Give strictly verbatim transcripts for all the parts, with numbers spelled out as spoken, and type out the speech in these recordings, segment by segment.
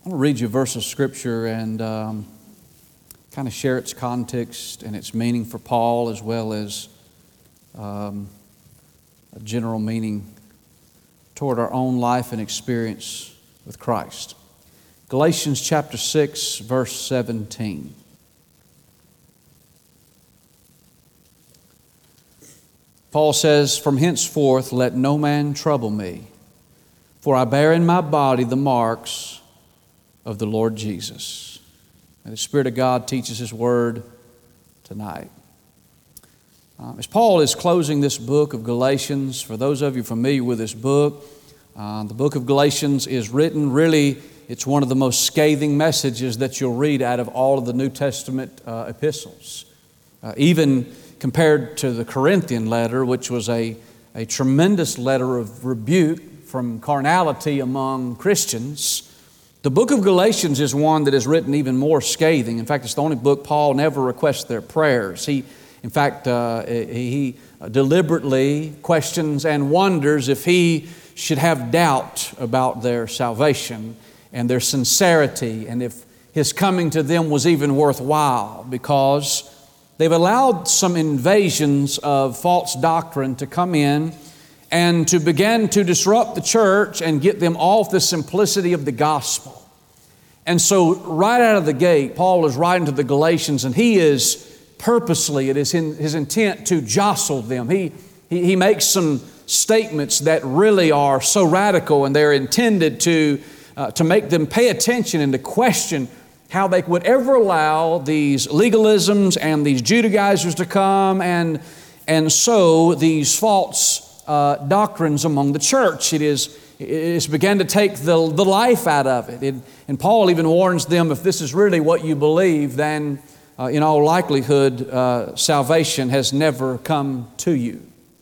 I want to read you a verse of Scripture and um, kind of share its context and its meaning for Paul, as well as um, a general meaning toward our own life and experience with Christ. Galatians chapter six, verse seventeen. Paul says, "From henceforth let no man trouble me, for I bear in my body the marks of the Lord Jesus." And the Spirit of God teaches His Word tonight. Um, as Paul is closing this book of Galatians, for those of you familiar with this book, uh, the book of Galatians is written, really, it's one of the most scathing messages that you'll read out of all of the New Testament uh, epistles. Uh, even compared to the Corinthian letter, which was a, a tremendous letter of rebuke from carnality among Christians, the book of Galatians is one that is written even more scathing. In fact, it's the only book Paul never requests their prayers. He, in fact, uh, he deliberately questions and wonders if he should have doubt about their salvation and their sincerity, and if his coming to them was even worthwhile, because they've allowed some invasions of false doctrine to come in and to begin to disrupt the church and get them off the simplicity of the gospel. And so right out of the gate, Paul is writing to the Galatians, and he is purposely, it is in his intent to jostle them. He, he, he makes some statements that really are so radical, and they're intended to, uh, to make them pay attention and to question how they would ever allow these legalisms and these Judaizers to come and, and sow these false Uh, doctrines among the church. It is it's began to take the, the life out of it. it. And Paul even warns them, if this is really what you believe, then uh, in all likelihood, uh, salvation has never come to you.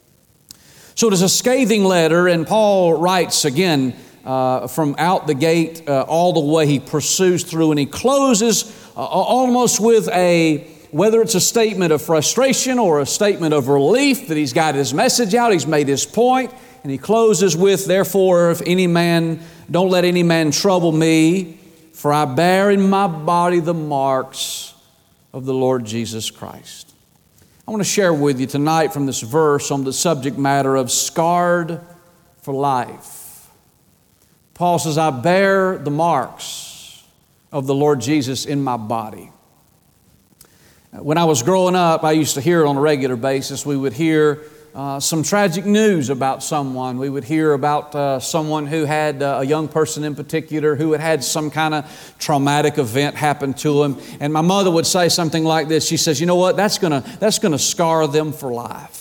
So it is a scathing letter, and Paul writes again uh, from out the gate uh, all the way. He pursues through, and he closes uh, almost with a whether it's a statement of frustration or a statement of relief that he's got his message out, he's made his point, and he closes with, "Therefore, if any man, don't let any man trouble me, for I bear in my body the marks of the Lord Jesus Christ." I want to share with you tonight from this verse on the subject matter of scarred for life. Paul says, "I bear the marks of the Lord Jesus in my body." When I was growing up, I used to hear it on a regular basis. We would hear uh, some tragic news about someone. We would hear about uh, someone who had, uh, a young person in particular, who had had some kind of traumatic event happen to him. And my mother would say something like this. She says, "You know what, that's gonna, that's gonna scar them for life."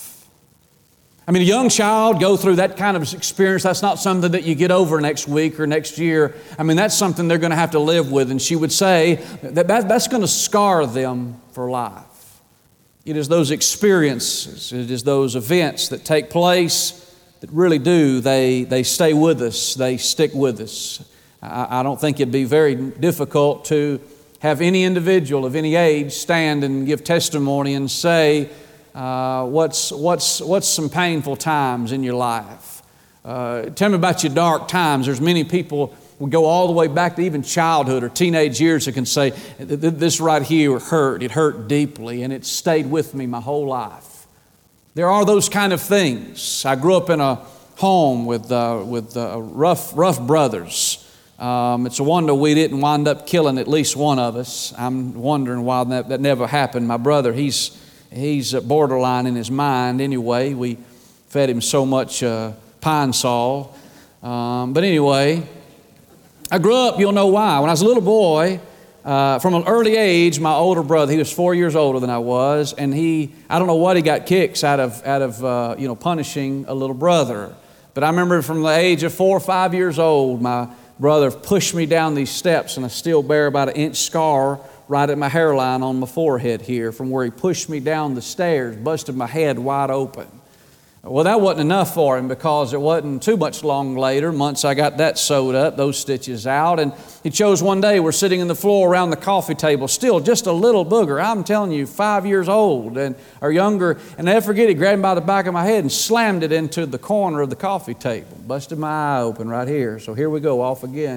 I mean, a young child go through that kind of experience. That's not something that you get over next week or next year. I mean, that's something they're going to have to live with. And she would say that, that that's going to scar them for life. It is those experiences, it is those events that take place that really do, they, they stay with us, they stick with us. I, I don't think it'd be very difficult to have any individual of any age stand and give testimony and say, Uh, what's, what's, what's some painful times in your life? Uh, tell me about your dark times. There's many people who go all the way back to even childhood or teenage years who can say, "This right here hurt. It hurt deeply, and it stayed with me my whole life." There are those kind of things. I grew up in a home with, uh, with uh, rough, rough brothers. Um, it's a wonder we didn't wind up killing at least one of us. I'm wondering why that, that never happened. My brother, he's He's borderline in his mind anyway. We fed him so much uh, pine saw. Um, but anyway, I grew up, you'll know why. When I was a little boy, uh, from an early age, my older brother, he was four years older than I was, and he, I don't know what he got kicks out of, out of uh, you know, punishing a little brother. But I remember from the age of four or five years old, my brother pushed me down these steps, and I still bear about an inch scar right at my hairline on my forehead here from where he pushed me down the stairs, busted my head wide open. Well, that wasn't enough for him, because it wasn't too much long later, months I got that sewed up, those stitches out, and he chose one day, we're sitting in the floor around the coffee table, still just a little booger, I'm telling you, five years old and or younger, and I never forget, he grabbed me by the back of my head and slammed it into the corner of the coffee table, busted my eye open right here. So here we go, off again.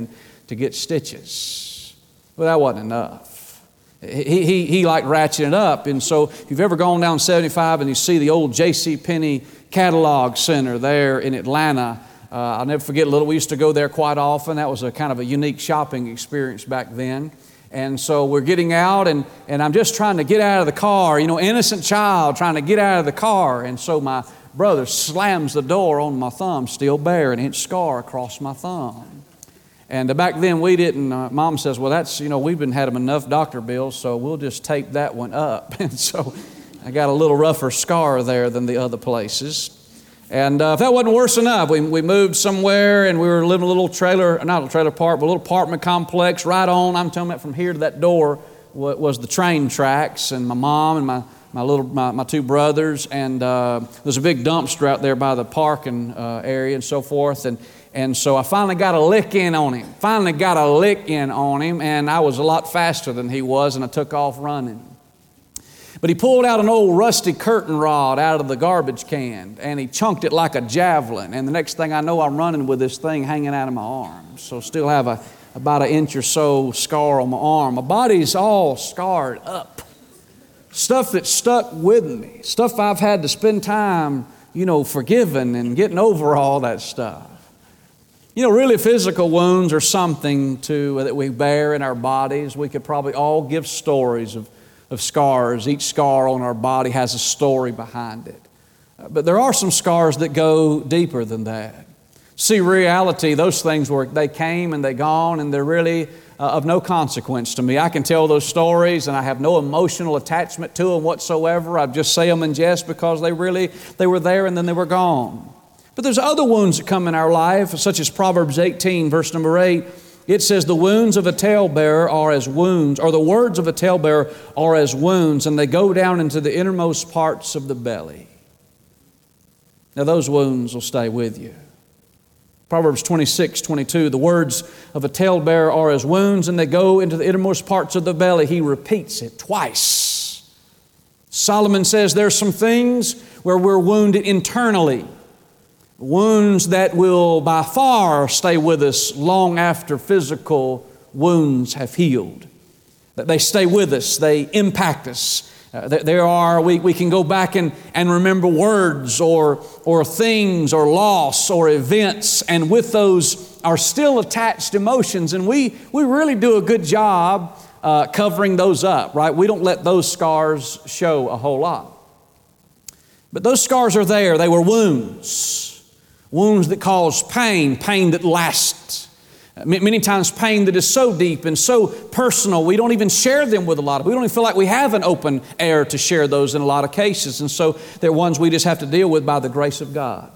to get stitches. Well, that wasn't enough. He, he, he liked ratcheting it up. And so if you've ever gone down seventy-five and you see the old J C Penney Catalog Center there in Atlanta, uh, I'll never forget, little, we used to go there quite often. That was a kind of a unique shopping experience back then. And so we're getting out, and, and I'm just trying to get out of the car, you know, innocent child trying to get out of the car. And so my brother slams the door on my thumb, still bare, an inch scar across my thumb. And back then we didn't, uh, Mom says, well, that's, you know, we've been had him enough doctor bills, so we'll just tape that one up. And so I got a little rougher scar there than the other places. And uh, if that wasn't worse enough, we, we moved somewhere and we were living in a little trailer, not a trailer park, but a little apartment complex right on, I'm telling you, from here to that door was the train tracks, and my mom and my my little my, my two brothers, and uh, there's a big dumpster out there by the parking uh, area and so forth, and and so I finally got a lick in on him, finally got a lick in on him, and I was a lot faster than he was, and I took off running. But he pulled out an old rusty curtain rod out of the garbage can, and he chunked it like a javelin. And the next thing I know, I'm running with this thing hanging out of my arm. So still have a, about an inch or so scar on my arm. My body's all scarred up. Stuff that stuck with me. Stuff I've had to spend time, you know, forgiving and getting over all that stuff. You know, really physical wounds are something to, that we bear in our bodies. We could probably all give stories of of scars. Each scar on our body has a story behind it. But there are some scars that go deeper than that. See, reality, those things were, they came and they gone, and they're really uh, of no consequence to me. I can tell those stories and I have no emotional attachment to them whatsoever. I just say them in jest because they really, they were there and then they were gone. But there's other wounds that come in our life, such as Proverbs eighteen, verse number eight. It says, the wounds of a talebearer are as wounds, or the words of a talebearer are as wounds, and they go down into the innermost parts of the belly. Now those wounds will stay with you. Proverbs twenty-six, twenty-two, the words of a talebearer are as wounds, and they go into the innermost parts of the belly. He repeats it twice. Solomon says there's some things where we're wounded internally. Wounds that will by far stay with us long after physical wounds have healed. That they stay with us, they impact us. Uh, there are, we, we can go back and, and remember words or, or things or loss or events, and with those are still attached emotions, and we, we really do a good job uh, covering those up, right? We don't let those scars show a whole lot. But those scars are there. They were wounds. Wounds that cause pain, pain that lasts. Many times pain that is so deep and so personal, we don't even share them with a lot of people. We don't even feel like we have an open air to share those in a lot of cases. And so they're ones we just have to deal with by the grace of God.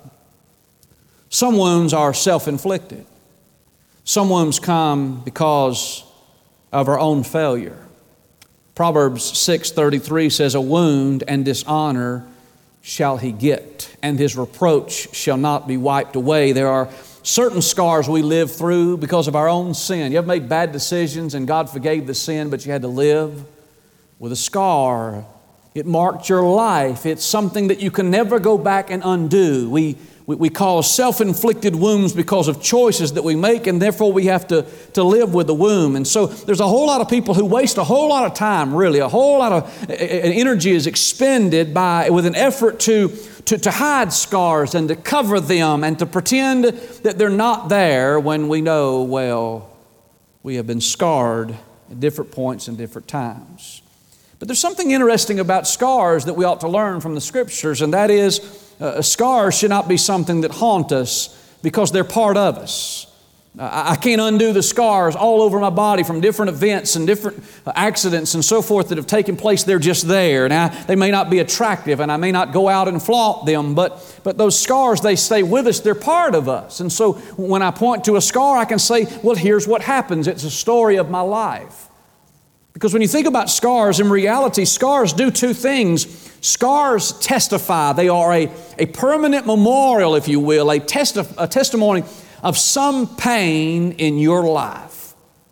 Some wounds are self-inflicted. Some wounds come because of our own failure. Proverbs six thirty-three says, a wound and dishonor shall he get, and his reproach shall not be wiped away. There are certain scars we live through because of our own sin. You ever made bad decisions and God forgave the sin, but you had to live with a scar? It marked your life. It's something that you can never go back and undo. We, we, we cause self-inflicted wounds because of choices that we make, and therefore we have to, to live with the wound. And so there's a whole lot of people who waste a whole lot of time, really, a whole lot of energy is expended by with an effort to, to, to hide scars and to cover them and to pretend that they're not there when we know, well, we have been scarred at different points and different times. But there's something interesting about scars that we ought to learn from the Scriptures, and that is uh, scars should not be something that haunt us because they're part of us. Uh, I can't undo the scars all over my body from different events and different uh, accidents and so forth that have taken place. They're just there. Now, they may not be attractive, and I may not go out and flaunt them, but, but those scars, they stay with us. They're part of us. And so when I point to a scar, I can say, well, here's what happens. It's a story of my life. Because when you think about scars, in reality, scars do two things. Scars testify. They are a, a permanent memorial, if you will, a, testi- a testimony of some pain in your life.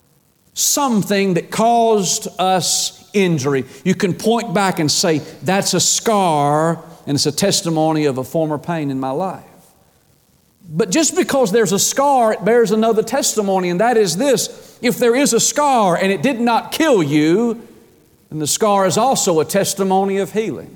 Something that caused us injury. You can point back and say, that's a scar, and it's a testimony of a former pain in my life. But just because there's a scar, it bears another testimony, and that is this. If there is a scar and it did not kill you, then the scar is also a testimony of healing.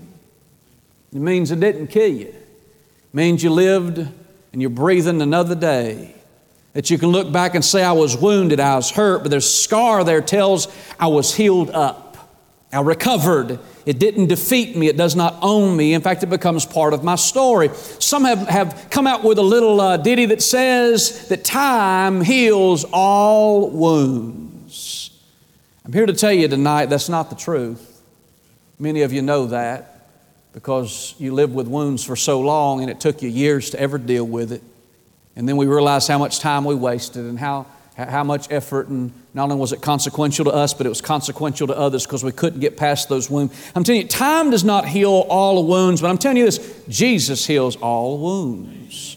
It means it didn't kill you. It means you lived and you're breathing another day. That you can look back and say, I was wounded, I was hurt, but there's a scar there tells I was healed up. I recovered. It didn't defeat me. It does not own me. In fact, it becomes part of my story. Some have, have come out with a little uh, ditty that says that time heals all wounds. I'm here to tell you tonight that's not the truth. Many of you know that because you lived with wounds for so long and it took you years to ever deal with it. And then we realized how much time we wasted and how, how much effort, and not only was it consequential to us, but it was consequential to others because we couldn't get past those wounds. I'm telling you, time does not heal all the wounds, but I'm telling you this, Jesus heals all wounds.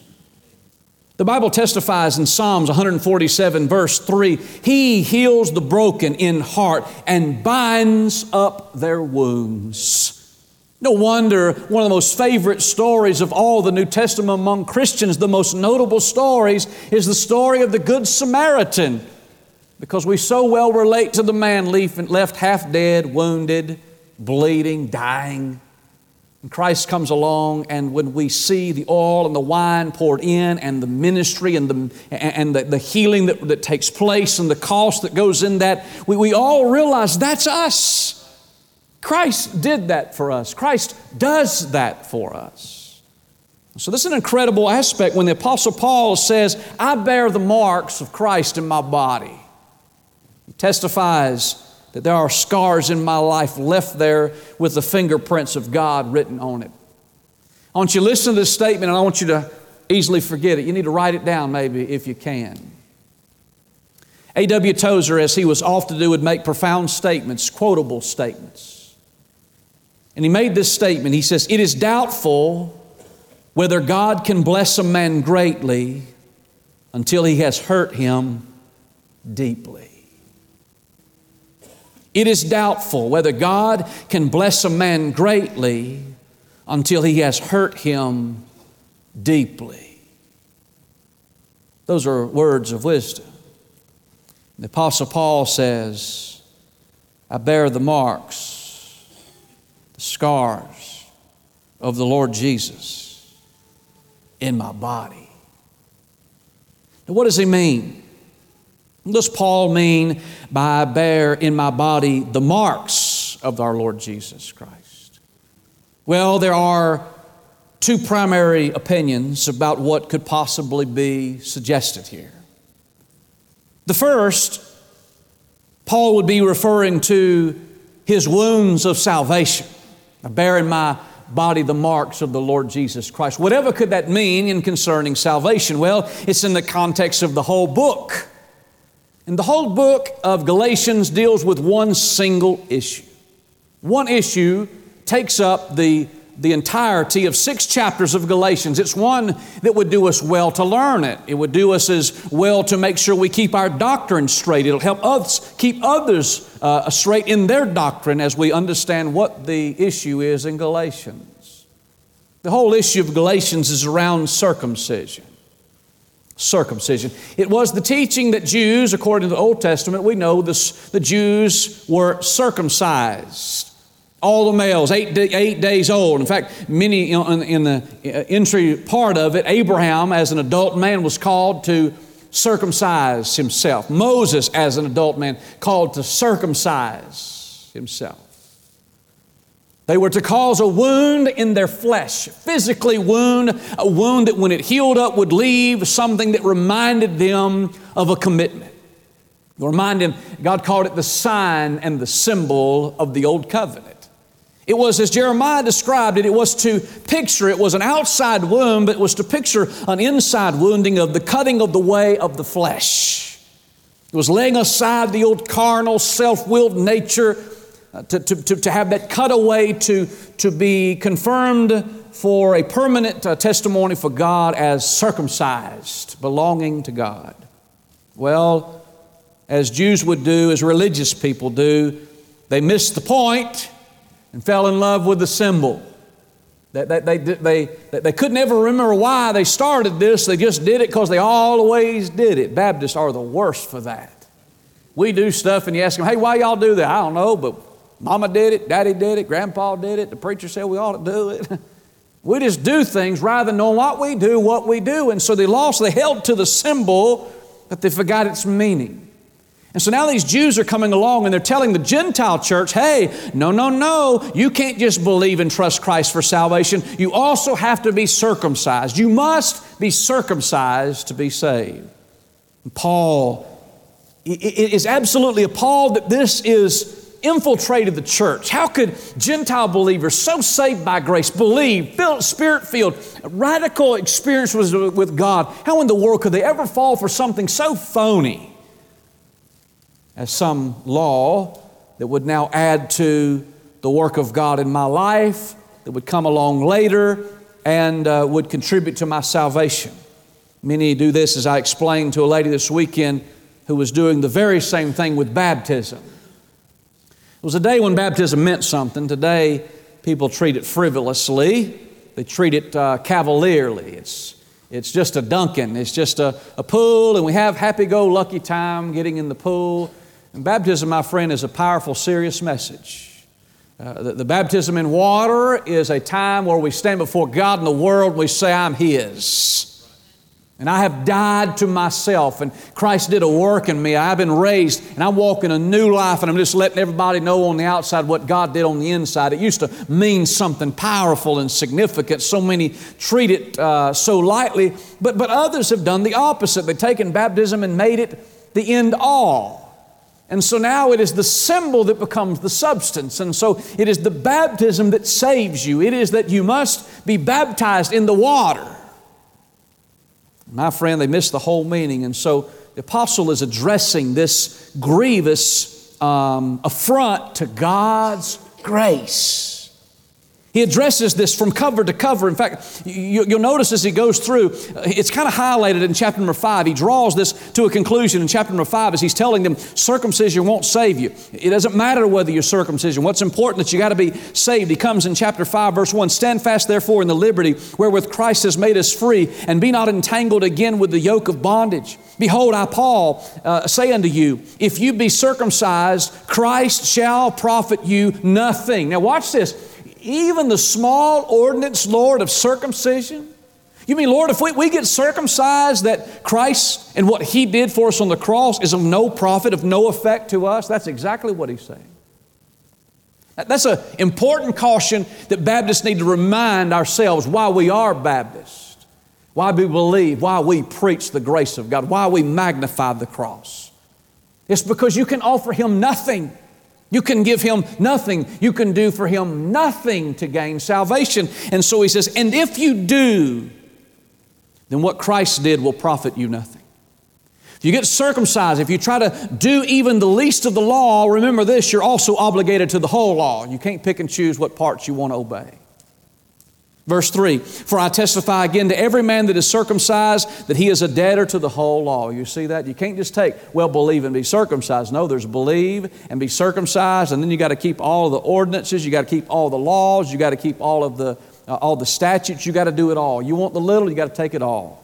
The Bible testifies in Psalms one forty-seven verse three, He heals the broken in heart and binds up their wounds. No wonder one of the most favorite stories of all the New Testament among Christians, the most notable stories, is the story of the Good Samaritan. Because we so well relate to the man left half dead, wounded, bleeding, dying. And Christ comes along, and when we see the oil and the wine poured in, and the ministry and the, and the, the healing that, that takes place and the cost that goes in that, we, we all realize that's us. Christ did that for us. Christ does that for us. So this is an incredible aspect when the Apostle Paul says, I bear the marks of Christ in my body. He testifies that there are scars in my life left there with the fingerprints of God written on it. I want you to listen to this statement, and I want you to easily forget it. You need to write it down maybe if you can. A W Tozer, as he was oft to do, would make profound statements, quotable statements. And he made this statement. He says, it is doubtful whether God can bless a man greatly until he has hurt him deeply. It is doubtful whether God can bless a man greatly until he has hurt him deeply. Those are words of wisdom. The Apostle Paul says, I bear the marks, scars of the Lord Jesus in my body. Now, what does he mean? What does Paul mean by I bear in my body the marks of our Lord Jesus Christ? Well, there are two primary opinions about what could possibly be suggested here. The first, Paul would be referring to his wounds of salvation. I bear in my body the marks of the Lord Jesus Christ. Whatever could that mean in concerning salvation? Well, it's in the context of the whole book. And the whole book of Galatians deals with one single issue. One issue takes up the, the entirety of six chapters of Galatians. It's one that would do us well to learn it. It would do us as well to make sure we keep our doctrine straight. It'll help us keep others uh, straight in their doctrine as we understand what the issue is in Galatians. The whole issue of Galatians is around circumcision. Circumcision. It was the teaching that Jews, according to the Old Testament, we know this, the Jews were circumcised. All the males, eight, eight days old. In fact, many you know, in, in the entry part of it, Abraham as an adult man was called to circumcise himself. Moses as an adult man called to circumcise himself. They were to cause a wound in their flesh, physically wound, a wound that when it healed up would leave something that reminded them of a commitment. Remind them, God called it the sign and the symbol of the old covenant. It was, as Jeremiah described it, it was to picture, it was an outside wound, but it was to picture an inside wounding of the cutting of the way of the flesh. It was laying aside the old carnal, self-willed nature uh, to, to, to, to have that cut away to, to be confirmed for a permanent uh, testimony for God as circumcised, belonging to God. Well, as Jews would do, as religious people do, they missed the point and fell in love with the symbol. They, they, they, they, they could never remember why they started this. They just did it because they always did it. Baptists are the worst for that. We do stuff and you ask them, hey, why y'all do that? I don't know, but Mama did it, Daddy did it, Grandpa did it, the preacher said we ought to do it. We just do things rather than knowing what we do, what we do. And so they lost, they held to the symbol, but they forgot its meaning. And so now these Jews are coming along and they're telling the Gentile church, hey, no, no, no, you can't just believe and trust Christ for salvation. You also have to be circumcised. You must be circumcised to be saved. And Paul, it is absolutely appalled that this is infiltrated the church. How could Gentile believers, so saved by grace, believe, filled, Spirit-filled, radical experience with God, how in the world could they ever fall for something so phony as some law that would now add to the work of God in my life, that would come along later and uh, would contribute to my salvation? Many do this, as I explained to a lady this weekend who was doing the very same thing with baptism. It was a day when baptism meant something. Today, people treat it frivolously. They treat it uh, cavalierly. It's, it's just a dunking. It's just a, a pool, and we have happy-go-lucky time getting in the pool. And baptism, my friend, is a powerful, serious message. Uh, the, the baptism in water is a time where we stand before God and the world and we say, I'm His. And I have died to myself, and Christ did a work in me. I've been raised, and I'm walking a new life, and I'm just letting everybody know on the outside what God did on the inside. It used to mean something powerful and significant. So many treat it uh, so lightly, but, but others have done the opposite. They've taken baptism and made it the end all. And so now it is the symbol that becomes the substance. And so it is the baptism that saves you. It is that you must be baptized in the water. My friend, they missed the whole meaning. And so the apostle is addressing this grievous um, affront to God's grace. He addresses this from cover to cover. In fact, you, you'll notice as he goes through, it's kind of highlighted in chapter number five. He draws this to a conclusion in chapter number five as he's telling them circumcision won't save you. It doesn't matter whether you're circumcision. What's important that you got to be saved. He comes in chapter five, verse one, stand fast therefore in the liberty wherewith Christ has made us free, and be not entangled again with the yoke of bondage. Behold, I, Paul, uh, say unto you, if you be circumcised, Christ shall profit you nothing. Now watch this. Even the small ordinance, Lord, of circumcision? You mean, Lord, if we, we get circumcised, that Christ and what He did for us on the cross is of no profit, of no effect to us? That's exactly what He's saying. That's an important caution that Baptists need to remind ourselves why we are Baptists, why we believe, why we preach the grace of God, why we magnify the cross. It's because you can offer Him nothing. You can give Him nothing. You can do for Him nothing to gain salvation. And so he says, and if you do, then what Christ did will profit you nothing. If you get circumcised, if you try to do even the least of the law, remember this, you're also obligated to the whole law. You can't pick and choose what parts you want to obey. Verse three, for I testify again to every man that is circumcised that he is a debtor to the whole law. You see that? You can't just take, well, believe and be circumcised. No, there's believe and be circumcised, and then you got to keep all of the ordinances, you got to keep all the laws, you got to keep all of the uh, all the statutes, you got to do it all. You want the little, you got to take it all.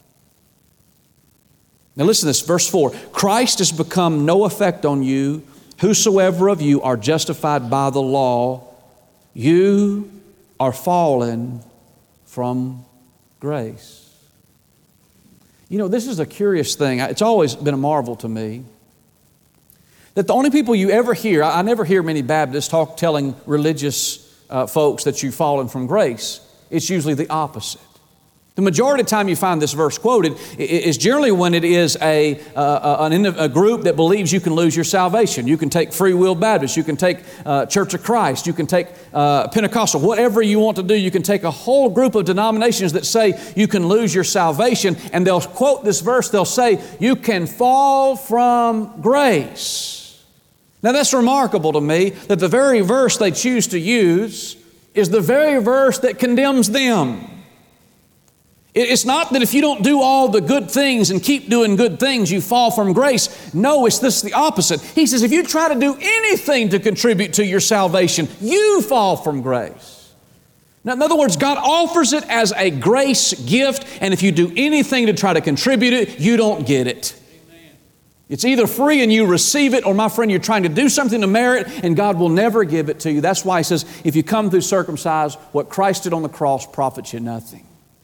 Now listen to this, verse four, Christ has become no effect on you, whosoever of you are justified by the law, you are fallen from grace. You know, this is a curious thing. It's always been a marvel to me that the only people you ever hear, I never hear many Baptists talk telling religious uh, folks that you've fallen from grace. It's usually the opposite. The majority of the time you find this verse quoted is generally when it is a, uh, an, a group that believes you can lose your salvation. You can take Free Will Baptist, you can take uh, Church of Christ, you can take uh, Pentecostal, whatever you want to do. You can take a whole group of denominations that say you can lose your salvation, and they'll quote this verse, they'll say, you can fall from grace. Now that's remarkable to me that the very verse they choose to use is the very verse that condemns them. It's not that if you don't do all the good things and keep doing good things, you fall from grace. No, it's this the opposite. He says if you try to do anything to contribute to your salvation, you fall from grace. Now, in other words, God offers it as a grace gift, and if you do anything to try to contribute it, you don't get it. Amen. It's either free and you receive it, or my friend, you're trying to do something to merit, and God will never give it to you. That's why He says, if you come through circumcised, what Christ did on the cross profits you nothing.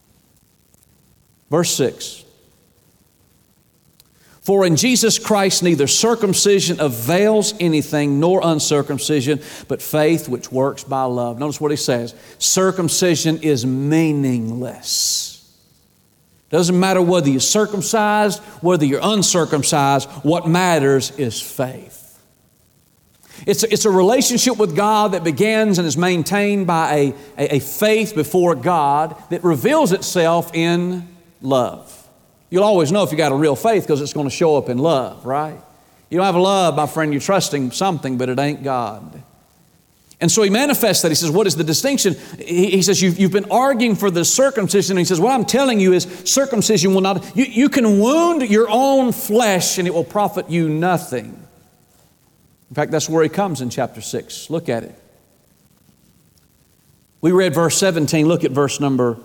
Verse six. For in Jesus Christ neither circumcision avails anything nor uncircumcision, but faith which works by love. Notice what he says. Circumcision is meaningless. Doesn't matter whether you're circumcised, whether you're uncircumcised, what matters is faith. It's a, it's a relationship with God that begins and is maintained by a, a, a faith before God that reveals itself in love. You'll always know if you got a real faith because it's going to show up in love, right? You don't have love, my friend, you're trusting something, but it ain't God. And so he manifests that. He says, what is the distinction? He, he says, you've, you've been arguing for the circumcision. And he says, what I'm telling you is circumcision will not, you, you can wound your own flesh and it will profit you nothing. In fact, that's where he comes in chapter six. Look at it. We read verse seventeen. Look at verse number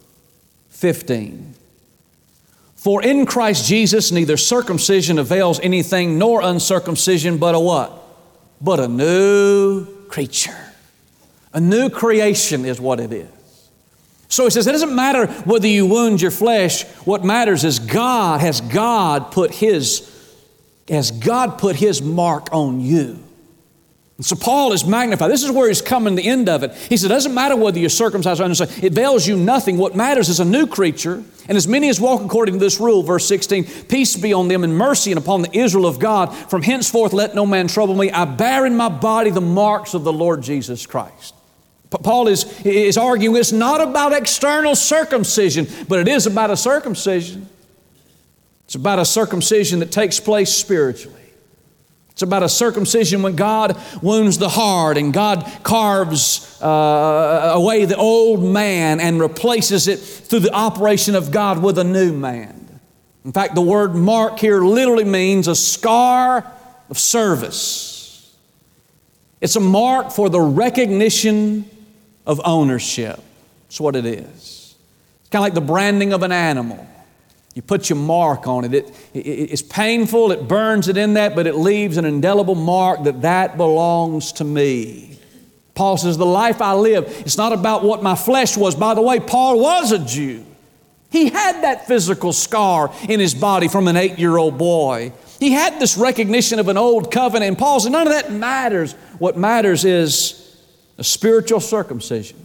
fifteen. For in Christ Jesus neither circumcision avails anything nor uncircumcision, but a what? But a new creature. A new creation is what it is. So he says, it doesn't matter whether you wound your flesh. What matters is God, has God put His, has God put His mark on you. And so Paul is magnified. This is where he's coming to the end of it. He said, it doesn't matter whether you're circumcised or uncircumcised. It avails you nothing. What matters is a new creature. And as many as walk according to this rule, verse sixteen, peace be on them and mercy and upon the Israel of God. From henceforth let no man trouble me. I bear in my body the marks of the Lord Jesus Christ. Paul is, is arguing it's not about external circumcision, but it is about a circumcision. It's about a circumcision that takes place spiritually. It's about a circumcision when God wounds the heart and God carves uh, away the old man and replaces it through the operation of God with a new man. In fact, the word mark here literally means a scar of service. It's a mark for the recognition of ownership. That's what it is. It's kind of like the branding of an animal. You put your mark on it. It, it. It's painful, it burns it in that, but it leaves an indelible mark that that belongs to me. Paul says, the life I live, it's not about what my flesh was. By the way, Paul was a Jew. He had that physical scar in his body from an eight-year-old boy. He had this recognition of an old covenant, and Paul said, none of that matters. What matters is a spiritual circumcision.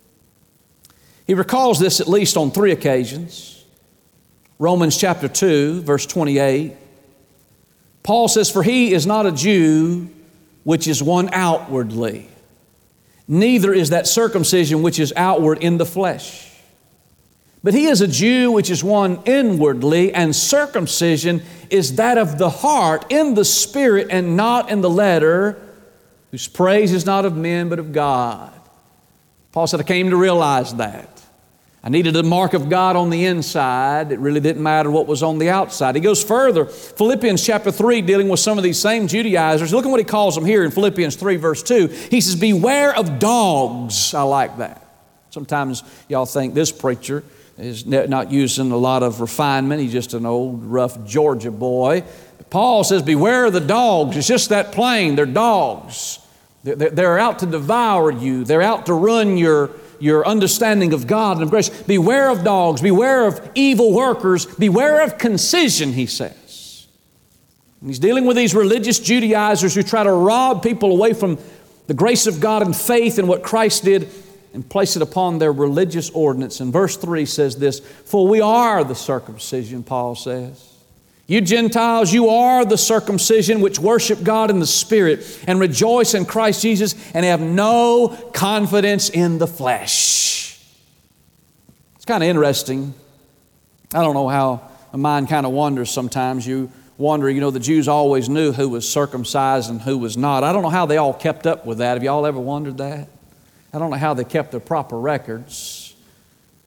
He recalls this at least on three occasions. Romans chapter two, verse twenty-eight. Paul says, for he is not a Jew which is one outwardly, neither is that circumcision which is outward in the flesh. But he is a Jew which is one inwardly, and circumcision is that of the heart in the spirit and not in the letter, whose praise is not of men but of God. Paul said, I came to realize that. I needed the mark of God on the inside. It really didn't matter what was on the outside. He goes further. Philippians chapter three, dealing with some of these same Judaizers. Look at what he calls them here in Philippians three, verse two. He says, beware of dogs. I like that. Sometimes y'all think this preacher is not using a lot of refinement. He's just an old, rough Georgia boy. Paul says, beware of the dogs. It's just that plain. They're dogs. They're out to devour you. They're out to ruin your your understanding of God and of grace. Beware of dogs, beware of evil workers, beware of concision, he says. And he's dealing with these religious Judaizers who try to rob people away from the grace of God and faith in what Christ did and place it upon their religious ordinance. And verse three says this, for we are the circumcision, Paul says. You Gentiles, you are the circumcision which worship God in the Spirit and rejoice in Christ Jesus and have no confidence in the flesh. It's kind of interesting. I don't know how my mind kind of wanders sometimes. You wonder, you know, the Jews always knew who was circumcised and who was not. I don't know how they all kept up with that. Have you all ever wondered that? I don't know how they kept their proper records.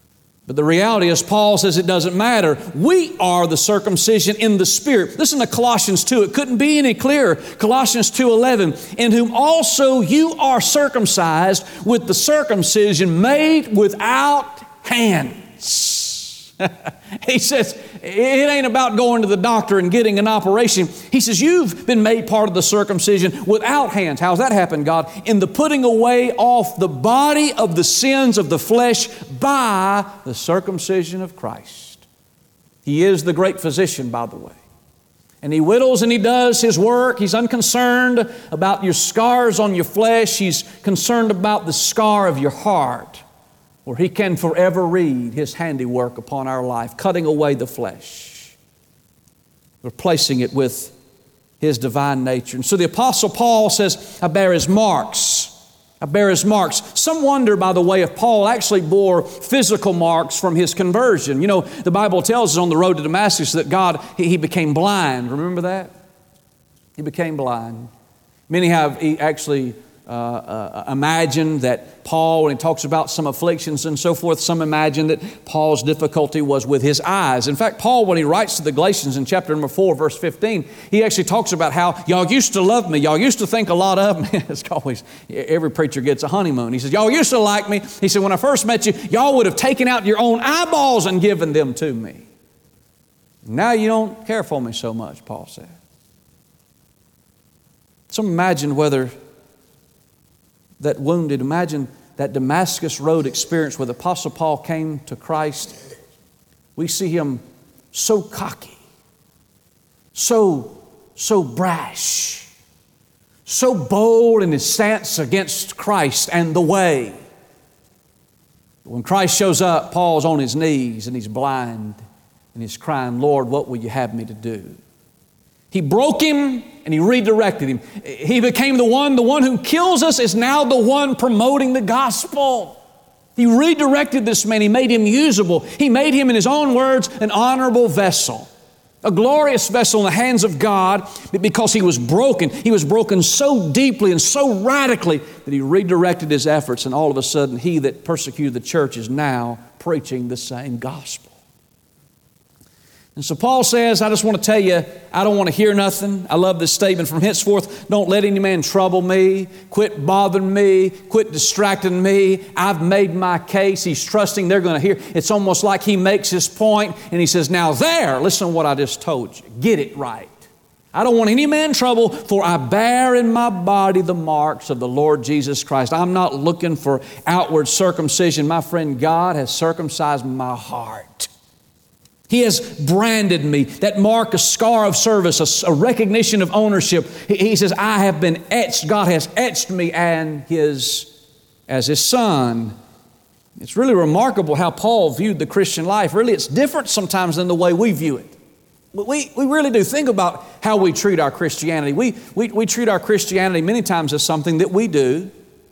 But the reality is, Paul says it doesn't matter. We are the circumcision in the Spirit. Listen to Colossians two. It couldn't be any clearer. Colossians two eleven. In whom also you are circumcised with the circumcision made without hands. He says, it ain't about going to the doctor and getting an operation. He says, you've been made part of the circumcision without hands. How's that happen, God? In the putting away off the body of the sins of the flesh by the circumcision of Christ. He is the great physician, by the way. And He whittles and He does His work. He's unconcerned about your scars on your flesh. He's concerned about the scar of your heart, where He can forever read His handiwork upon our life, cutting away the flesh, replacing it with His divine nature. And so the Apostle Paul says, I bear His marks. I bear His marks. Some wonder, by the way, if Paul actually bore physical marks from his conversion. You know, the Bible tells us on the road to Damascus that God, He, he became blind. Remember that? He became blind. Many have actually Uh, uh, imagine that Paul, when he talks about some afflictions and so forth, some imagine that Paul's difficulty was with his eyes. In fact, Paul, when he writes to the Galatians in chapter number four, verse fifteen, he actually talks about how y'all used to love me. Y'all used to think a lot of me. It's always, every preacher gets a honeymoon. He says, y'all used to like me. He said, when I first met you, y'all would have taken out your own eyeballs and given them to me. Now you don't care for me so much, Paul said. Some imagine whether that wounded, imagine that Damascus Road experience where the Apostle Paul came to Christ. We see him so cocky, so, so brash, so bold in his stance against Christ and the way. When Christ shows up, Paul's on his knees and he's blind and he's crying, Lord, what will you have me to do? He broke him and He redirected him. He became the one, the one who kills us is now the one promoting the gospel. He redirected this man. He made him usable. He made him, in His own words, an honorable vessel. A glorious vessel in the hands of God, because he was broken. He was broken so deeply and so radically that He redirected his efforts, and all of a sudden he that persecuted the church is now preaching the same gospel. And so Paul says, I just want to tell you, I don't want to hear nothing. I love this statement. From henceforth, don't let any man trouble me. Quit bothering me. Quit distracting me. I've made my case. He's trusting they're going to hear. It's almost like he makes his point and he says, now there, listen to what I just told you. Get it right. I don't want any man trouble, for I bear in my body the marks of the Lord Jesus Christ. I'm not looking for outward circumcision. My friend, God has circumcised my heart. He has branded me. That mark, a scar of service, a, a recognition of ownership. He, he says, I have been etched. God has etched me and his, as His Son. It's really remarkable how Paul viewed the Christian life. Really, it's different sometimes than the way we view it. We, we really do think about how we treat our Christianity. We, we, we treat our Christianity many times as something that we do.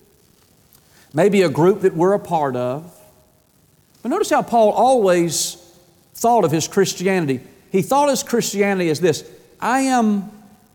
Maybe a group that we're a part of. But notice how Paul always thought of his Christianity. He thought his Christianity as this: I am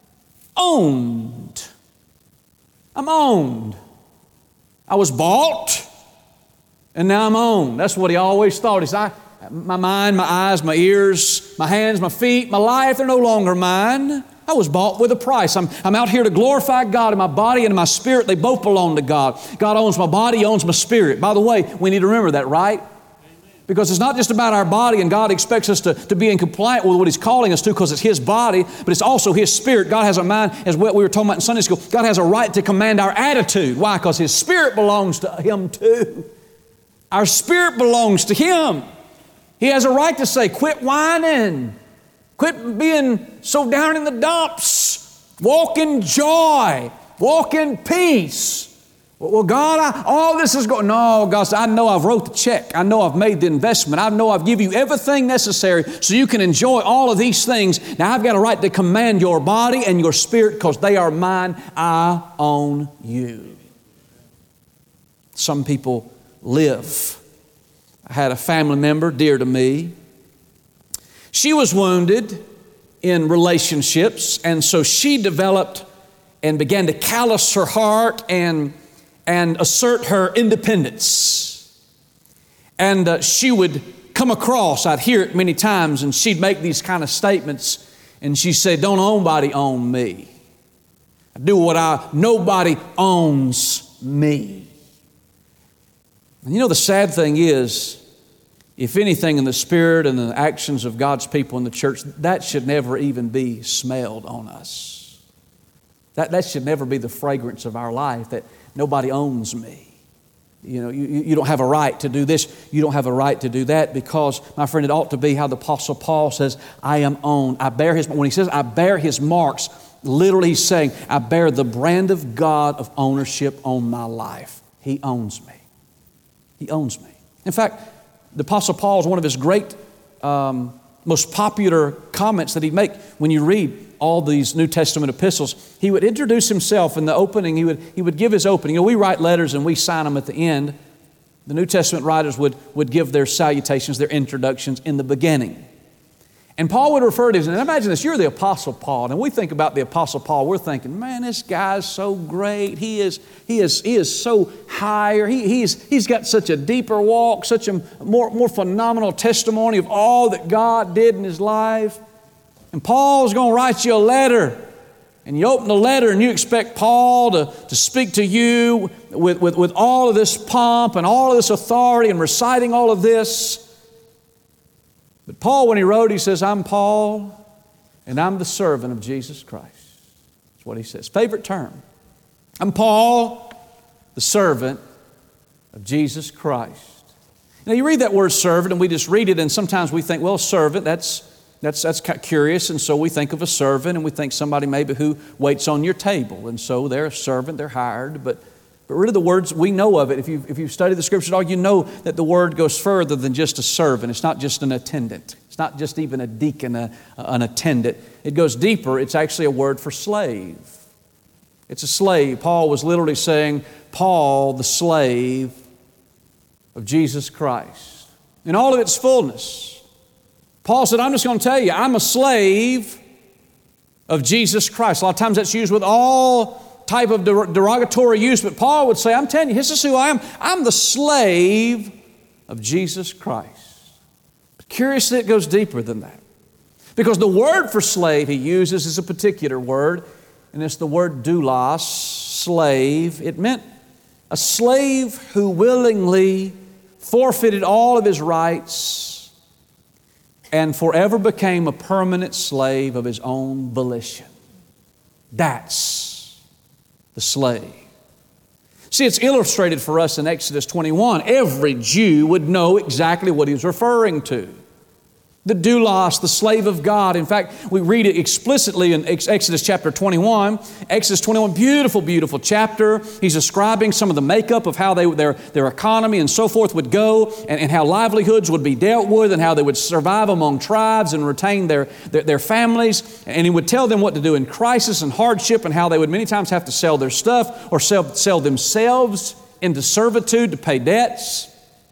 owned. I'm owned. I was bought, and now I'm owned. That's what he always thought. He said, I, my mind, my eyes, my ears, my hands, my feet, my life, they're no longer mine. I was bought with a price. I'm, I'm out here to glorify God, and my body and my spirit, they both belong to God. God owns my body, He owns my spirit. By the way, we need to remember that, right? Because it's not just about our body, and God expects us to, to be in compliance with what He's calling us to, because it's His body, but it's also His spirit. God has a mind, as what we were talking about in Sunday school, God has a right to command our attitude. Why? Because His spirit belongs to Him too. Our spirit belongs to Him. He has a right to say, quit whining. Quit being so down in the dumps. Walk in joy. Walk in peace. Well, God, I, all this is going... No, God said, I know I've wrote the check. I know I've made the investment. I know I've given you everything necessary so you can enjoy all of these things. Now, I've got a right to command your body and your spirit because they are mine. I own you. Some people live. I had a family member dear to me. She was wounded in relationships, and so she developed and began to callous her heart and and assert her independence. And uh, she would come across, I'd hear it many times, and she'd make these kind of statements. And she said, don't nobody own me. I do what I, nobody owns me. And you know, the sad thing is, if anything in the spirit and the actions of God's people in the church, that should never even be smelled on us. That, that should never be the fragrance of our life, that nobody owns me. You know, you, you don't have a right to do this. You don't have a right to do that, because, my friend, it ought to be how the Apostle Paul says, I am owned. I bear his, when he says, I bear his marks, literally he's saying, I bear the brand of God of ownership on my life. He owns me. He owns me. In fact, the Apostle Paul is one of his great, um, most popular comments that he'd make when you read all these New Testament epistles. He would introduce himself in the opening. He would, he would give his opening. You know, we write letters and we sign them at the end. The New Testament writers would, would give their salutations, their introductions in the beginning. And Paul would refer to him, and imagine this, you're the Apostle Paul. And we think about the Apostle Paul, we're thinking, man, this guy's so great. He is, he is, he is so higher. He, he's, he's got such a deeper walk, such a more, more phenomenal testimony of all that God did in his life. And Paul's going to write you a letter. And you open the letter and you expect Paul to, to speak to you with, with, with all of this pomp and all of this authority and reciting all of this. But Paul, when he wrote, he says, I'm Paul, and I'm the servant of Jesus Christ. That's what he says. Favorite term. I'm Paul, the servant of Jesus Christ. Now, you read that word servant, and we just read it, and sometimes we think, well, servant, that's, that's, that's kind of curious, and so we think of a servant, and we think somebody maybe who waits on your table, and so they're a servant, they're hired, but But really the words, we know of it. If you've, if you've studied the Scripture at all, you know that the word goes further than just a servant. It's not just an attendant. It's not just even a deacon, a, an attendant. It goes deeper. It's actually a word for slave. It's a slave. Paul was literally saying, Paul, the slave of Jesus Christ. In all of its fullness. Paul said, I'm just going to tell you, I'm a slave of Jesus Christ. A lot of times that's used with all type of derogatory use, but Paul would say, I'm telling you, this is who I am. I'm the slave of Jesus Christ. But curiously, it goes deeper than that. Because the word for slave he uses is a particular word, and it's the word doulos, slave. It meant a slave who willingly forfeited all of his rights and forever became a permanent slave of his own volition. That's the slave. See, it's illustrated for us in Exodus twenty-one. Every Jew would know exactly what he was referring to. The doulos, the slave of God. In fact, we read it explicitly in Exodus chapter twenty-one. Exodus twenty-one, beautiful, beautiful chapter. He's describing some of the makeup of how they, their, their economy and so forth would go, and, and how livelihoods would be dealt with, and how they would survive among tribes and retain their, their, their families. And he would tell them what to do in crisis and hardship, and how they would many times have to sell their stuff or sell, sell themselves into servitude to pay debts.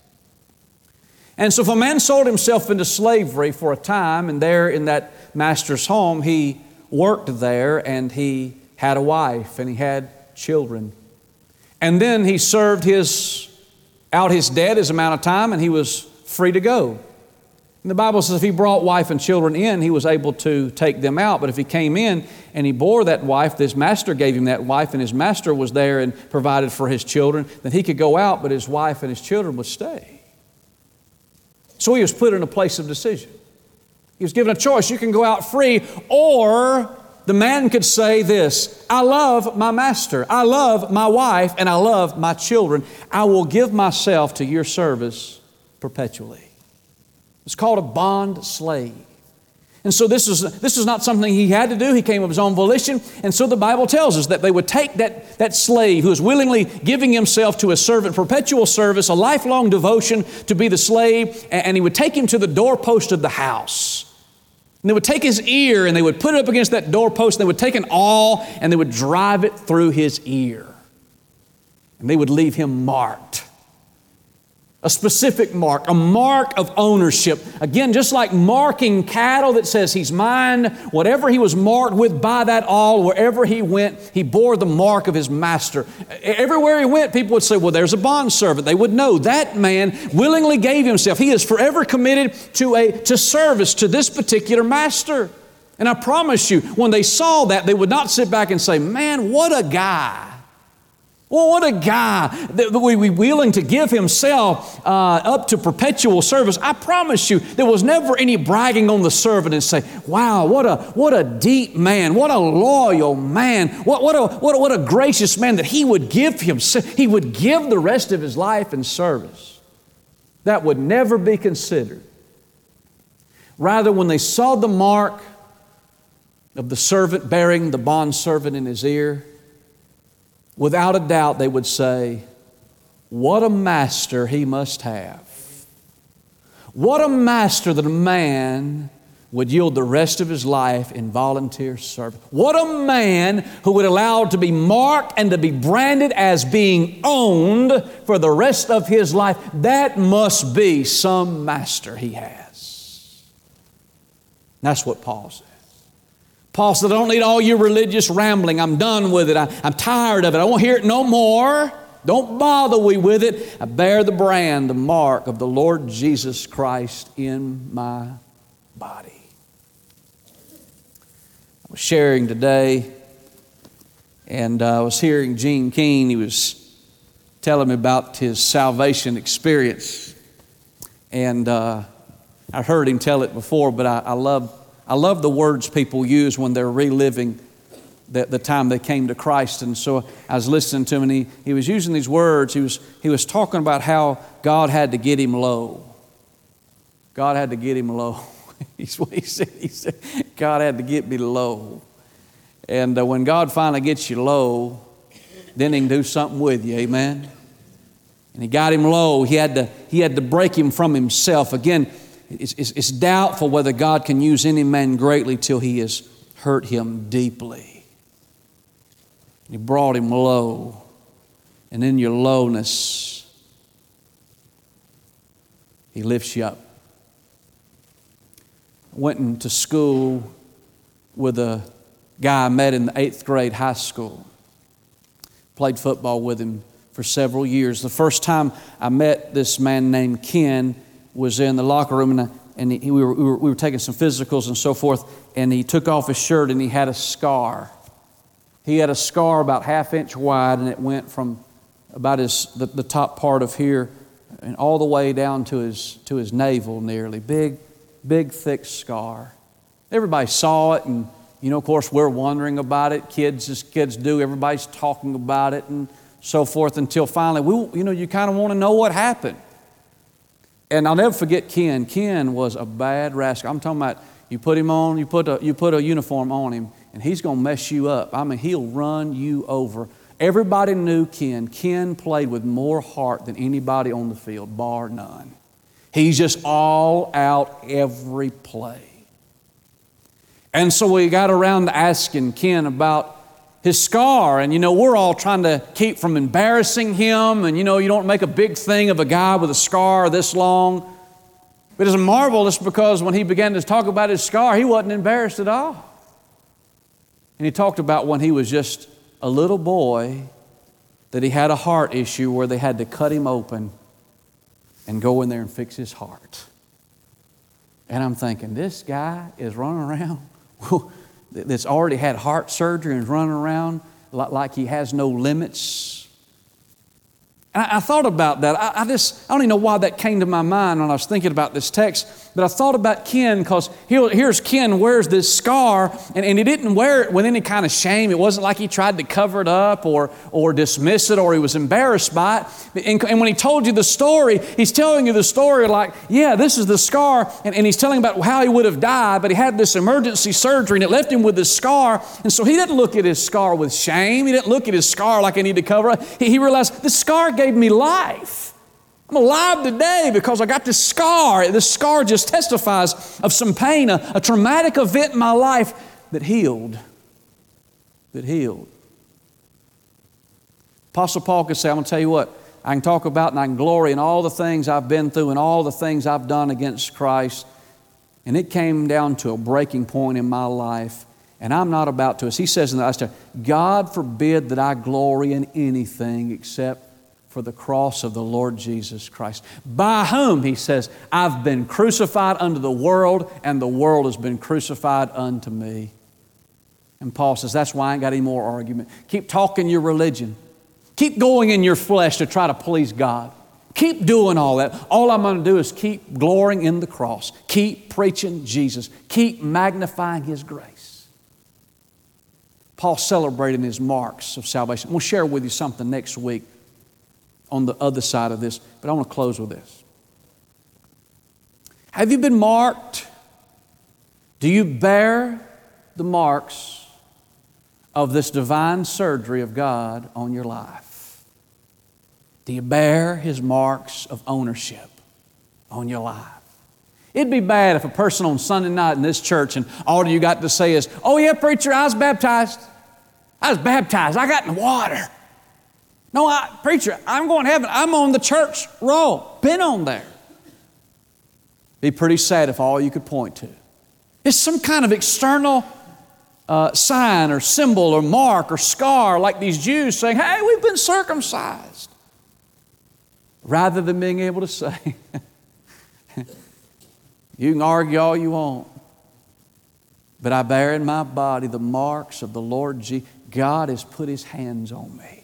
And so if a man sold himself into slavery for a time, and there in that master's home, he worked there, and he had a wife, and he had children. And then he served his, out his debt his amount of time, and he was free to go. And the Bible says if he brought wife and children in, he was able to take them out. But if he came in and he bore that wife, his master gave him that wife, and his master was there and provided for his children, then he could go out, but his wife and his children would stay. So he was put in a place of decision. He was given a choice. You can go out free, or the man could say this, I love my master, I love my wife, and I love my children. I will give myself to your service perpetually. It's called a bond slave. And so this is, this is not something he had to do. He came of his own volition. And so the Bible tells us that they would take that, that slave who is willingly giving himself to a servant, perpetual service, a lifelong devotion to be the slave, and, and he would take him to the doorpost of the house. And they would take his ear and they would put it up against that doorpost, and they would take an awl and they would drive it through his ear. And they would leave him marked. A specific mark, a mark of ownership. Again, just like marking cattle that says he's mine, whatever he was marked with, by that all, wherever he went, he bore the mark of his master. Everywhere he went, people would say, well, there's a bondservant. They would know that man willingly gave himself. He is forever committed to, a, to service to this particular master. And I promise you, when they saw that, they would not sit back and say, man, what a guy. Well, what a guy that would be willing to give himself uh, up to perpetual service. I promise you, there was never any bragging on the servant and say, wow, what a what a deep man, what a loyal man, what, what, a, what, a, what a gracious man that he would give himself, he would give the rest of his life in service. That would never be considered. Rather, when they saw the mark of the servant bearing the bondservant in his ear, without a doubt, they would say, what a master he must have. What a master that a man would yield the rest of his life in volunteer service. What a man who would allow to be marked and to be branded as being owned for the rest of his life. That must be some master he has. That's what Paul said. Paul said, I don't need all your religious rambling. I'm done with it. I, I'm tired of it. I won't hear it no more. Don't bother me with it. I bear the brand, the mark of the Lord Jesus Christ in my body. I was sharing today, and uh, I was hearing Gene Keene. He was telling me about his salvation experience. And uh, I heard him tell it before, but I, I love I love the words people use when they're reliving the, the time they came to Christ. And so I was listening to him, and he, he was using these words. He was, he was talking about how God had to get him low. God had to get him low. He's what he said. He said, God had to get me low. And uh, when God finally gets you low, then he can do something with you. Amen? And he got him low. He had to, he had to break him from himself. Again, It's, it's, it's doubtful whether God can use any man greatly till he has hurt him deeply. He brought him low. And in your lowness, he lifts you up. I went into school with a guy I met in the eighth grade high school. Played football with him for several years. The first time I met this man named Ken was in the locker room, and, I, and he, we, were, we, were, we were taking some physicals and so forth, and he took off his shirt and he had a scar. He had a scar about half inch wide, and it went from about his the, the top part of here and all the way down to his to his navel nearly. Big, big, thick scar. Everybody saw it, and you know, of course, we're wondering about it. Kids, as kids do, everybody's talking about it and so forth until finally, we, you know, you kind of want to know what happened. And I'll never forget Ken. Ken was a bad rascal. I'm talking about you put him on, you put a, you put a uniform on him, and he's going to mess you up. I mean, he'll run you over. Everybody knew Ken. Ken played with more heart than anybody on the field, bar none. He's just all out every play. And so we got around to asking Ken about his scar, and you know, we're all trying to keep from embarrassing him, and you know, you don't make a big thing of a guy with a scar this long. But it's marvelous because when he began to talk about his scar, he wasn't embarrassed at all. And he talked about when he was just a little boy that he had a heart issue where they had to cut him open and go in there and fix his heart. And I'm thinking, this guy is running around that's already had heart surgery and is running around like he has no limits. And I, I thought about that. I, I just, I don't even know why that came to my mind when I was thinking about this text, but I thought about Ken because here, here's Ken wears this scar, and, and he didn't wear it with any kind of shame. It wasn't like he tried to cover it up or, or dismiss it or he was embarrassed by it. And, and when he told you the story, he's telling you the story like, yeah, this is the scar, and, and he's telling about how he would have died, but he had this emergency surgery and it left him with this scar. And so he didn't look at his scar with shame. He didn't look at his scar like I need to cover it. He, he realized this scar gave me life. I'm alive today because I got this scar. This scar just testifies of some pain, a, a traumatic event in my life that healed. That healed. Apostle Paul could say, I'm going to tell you what, I can talk about and I can glory in all the things I've been through and all the things I've done against Christ. And it came down to a breaking point in my life. And I'm not about to. As he says in the last chapter, God forbid that I glory in anything except for the cross of the Lord Jesus Christ, by whom, he says, I've been crucified unto the world, and the world has been crucified unto me. And Paul says, that's why I ain't got any more argument. Keep talking your religion. Keep going in your flesh to try to please God. Keep doing all that. All I'm going to do is keep glorying in the cross. Keep preaching Jesus. Keep magnifying His grace. Paul celebrating his marks of salvation. We'll share with you something next week on the other side of this, but I want to close with this. Have you been marked? Do you bear the marks of this divine surgery of God on your life? Do you bear His marks of ownership on your life? It'd be bad if a person on Sunday night in this church and all you got to say is, oh yeah, preacher, I was baptized. I was baptized. I got in the water. No, I, preacher, I'm going to heaven. I'm on the church roll. Been on there. Be pretty sad if all you could point to is some kind of external uh, sign or symbol or mark or scar like these Jews saying, hey, we've been circumcised. Rather than being able to say, you can argue all you want, but I bear in my body the marks of the Lord Jesus. God has put His hands on me.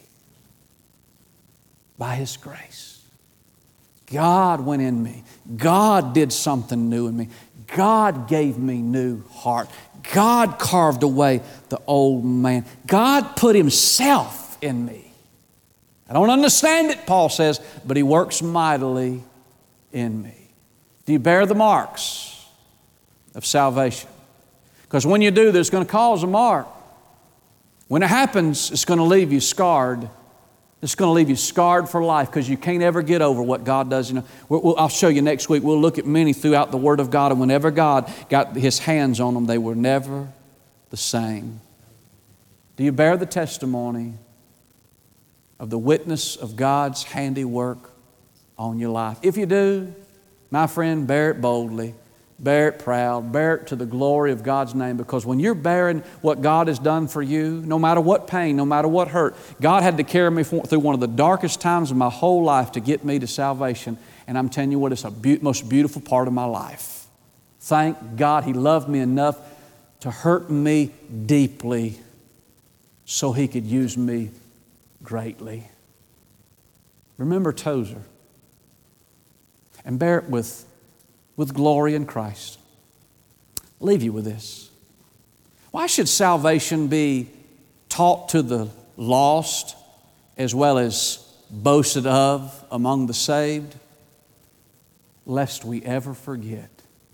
By His grace. God went in me. God did something new in me. God gave me new heart. God carved away the old man. God put Himself in me. I don't understand it, Paul says, but He works mightily in me. Do you bear the marks of salvation? Because when you do, there's going to cause a mark. When it happens, it's going to leave you scarred. It's going to leave you scarred for life because you can't ever get over what God does. You know, we'll, we'll, I'll show you next week. We'll look at many throughout the Word of God, and whenever God got His hands on them, they were never the same. Do you bear the testimony of the witness of God's handiwork on your life? If you do, my friend, bear it boldly. Bear it proud. Bear it to the glory of God's name, because when you're bearing what God has done for you, no matter what pain, no matter what hurt, God had to carry me through one of the darkest times of my whole life to get me to salvation. And I'm telling you what, it's the be- most beautiful part of my life. Thank God He loved me enough to hurt me deeply so He could use me greatly. Remember Tozer and bear it with with glory in Christ. I'll leave you with this. Why should salvation be taught to the lost as well as boasted of among the saved? Lest we ever forget.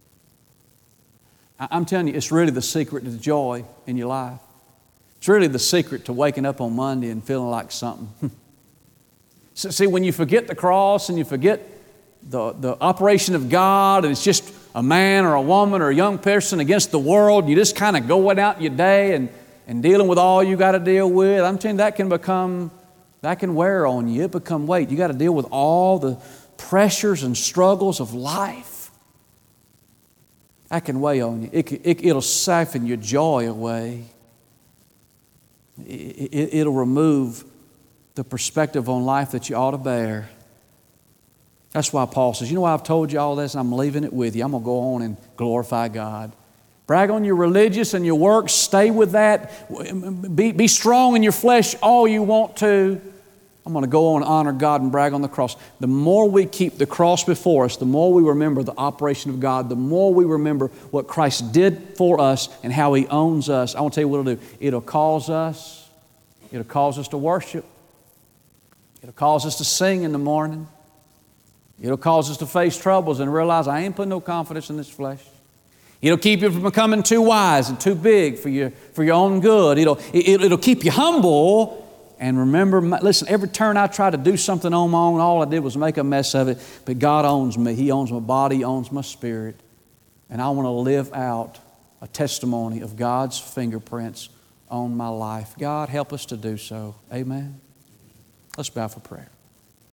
I'm telling you, it's really the secret to the joy in your life. It's really the secret to waking up on Monday and feeling like something. See, when you forget the cross and you forget The, the operation of God, and it's just a man or a woman or a young person against the world, and you just kind of going out your day and, and dealing with all you got to deal with, I'm telling you, that can become, that can wear on you. It become weight. You got to deal with all the pressures and struggles of life. That can weigh on you. It, it, it'll siphon your joy away. It, it, it'll remove the perspective on life that you ought to bear. That's why Paul says, you know why I've told you all this? I'm leaving it with you. I'm going to go on and glorify God. Brag on your religious and your works. Stay with that. Be, be strong in your flesh all you want to. I'm going to go on and honor God and brag on the cross. The more we keep the cross before us, the more we remember the operation of God, the more we remember what Christ did for us and how He owns us. I want to tell you what it'll do. It'll cause us, it'll cause us to worship. It'll cause us to sing in the morning. It'll cause us to face troubles and realize I ain't putting no confidence in this flesh. It'll keep you from becoming too wise and too big for your, for your own good. It'll, it, it'll keep you humble. And remember, listen, every turn I tried to do something on my own, all I did was make a mess of it. But God owns me. He owns my body. He owns my spirit. And I want to live out a testimony of God's fingerprints on my life. God, help us to do so. Amen. Let's bow for prayer.